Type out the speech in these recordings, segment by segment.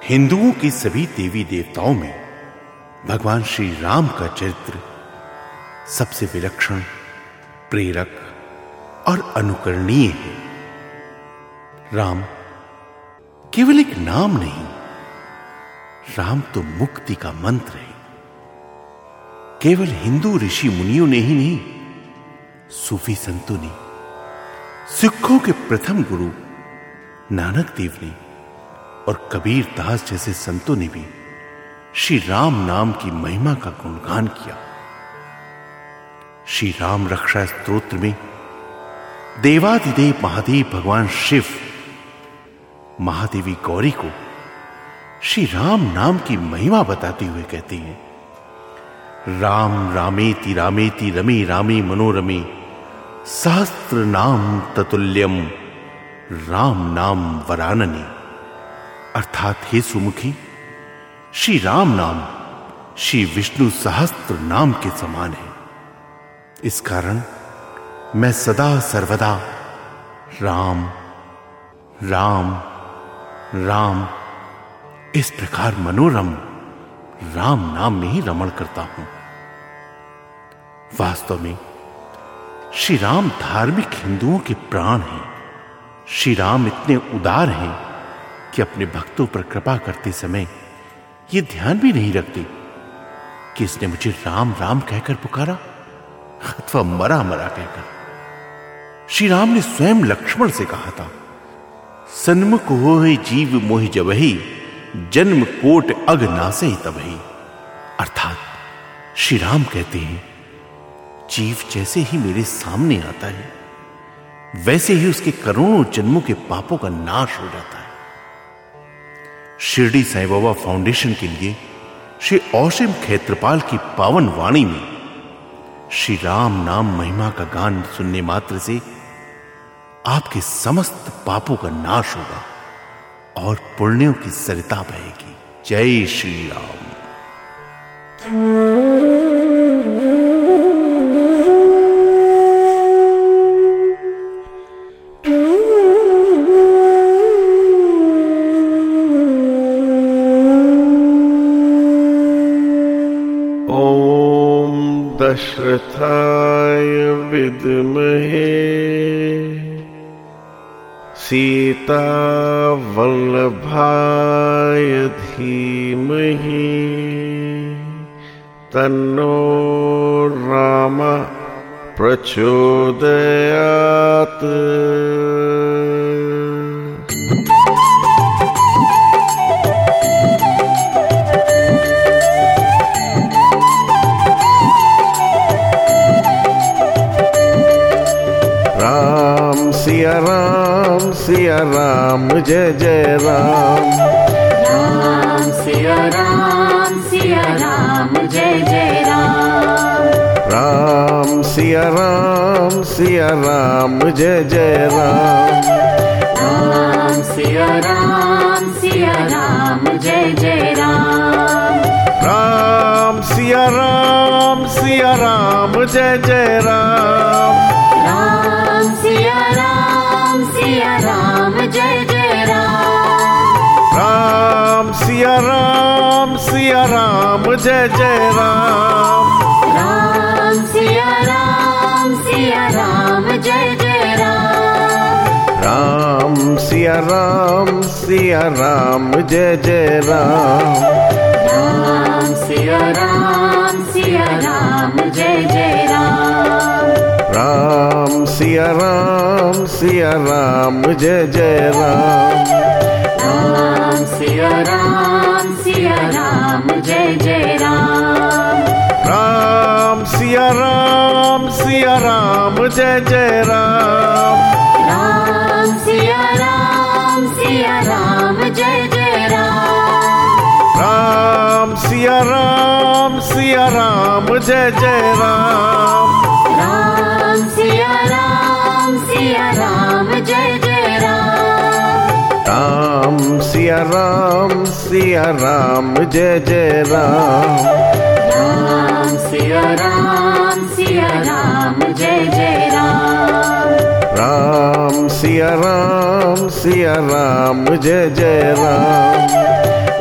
हिंदुओं के सभी देवी देवताओं में भगवान श्री राम का चरित्र सबसे विलक्षण, प्रेरक और अनुकरणीय है। राम केवल एक नाम नहीं, राम तो मुक्ति का मंत्र है। केवल हिंदू ऋषि मुनियों ने ही नहीं, सूफी संतों ने, सिखों के प्रथम गुरु नानक देव ने और कबीर दास जैसे संतों ने भी श्री राम नाम की महिमा का गुणगान किया। श्री राम रक्षा स्तोत्र में देवाधिदेव महादेव भगवान शिव महादेवी गौरी को श्री राम नाम की महिमा बताते हुए कहते हैं, राम रामेति रामेति रमे रामे मनोरमे सहस्त्र नाम ततुल्यम राम नाम वरानने। अर्थात हे सुमुखी, श्री राम नाम श्री विष्णु सहस्त्र नाम के समान है। इस कारण मैं सदा सर्वदा राम राम राम इस प्रकार मनोरम राम नाम में ही रमण करता हूं। वास्तव में श्री राम धार्मिक हिंदुओं के प्राण हैं। श्री राम इतने उदार हैं कि अपने भक्तों पर कृपा करते समय ये ध्यान भी नहीं रखते कि इसने मुझे राम राम कहकर पुकारा अथवा मरा मरा कहकर। श्री राम ने स्वयं लक्ष्मण से कहा था, सन्मुख होए जीव मोहि जबहि जन्म कोट अग नासे तबहि। अर्थात श्री राम कहते हैं, जीव जैसे ही मेरे सामने आता है वैसे ही उसके करोड़ों जन्मों के पापों का नाश हो जाता है। शिरडी साईं बाबा फाउंडेशन के लिए श्री औसिम खेत्रपाल की पावन वाणी में श्री राम नाम महिमा का गान सुनने मात्र से आपके समस्त पापों का नाश होगा और पुण्यों की सरिता बहेगी। जय श्री राम। दशरथाय विद्महे सीता वल्लभाय धीमहि तन्नो राम प्रचोदयात्। सिया राम जय जय राम। राम सिया राम जय जय राम। राम सिया राम जय जय राम। राम सिया राम जय जय राम। राम सिया राम जय जय राम। राम सिया राम जय जय राम। राम सिया राम जय जय राम। राम सिया राम जय जय राम। राम सिया राम जय जय राम। राम सिया राम जय जय राम। राम सिया राम जय जय राम। राम सिया राम जय जय राम। राम सिया राम जय जय राम। राम सिया राम जय जय राम। राम सिया राम जय जय राम। राम सिया राम जय जय राम। राम सिया राम जय जय राम। राम सिया राम जय जय राम। राम सिया राम जय जय राम।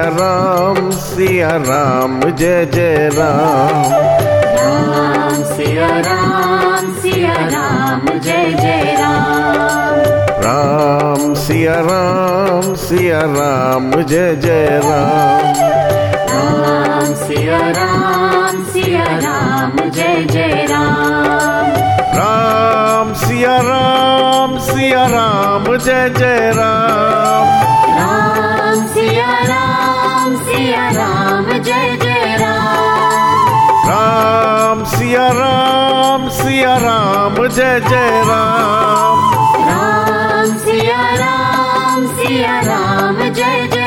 सिया राम जय जय राम। राम सिया राम जय जय राम। राम सिया राम जय जय राम। राम सिया राम जय जय राम। राम सिया राम जय जय राम। राम सिया राम जय जय राम। राम सिया राम जय जय राम। राम सिया राम जय जय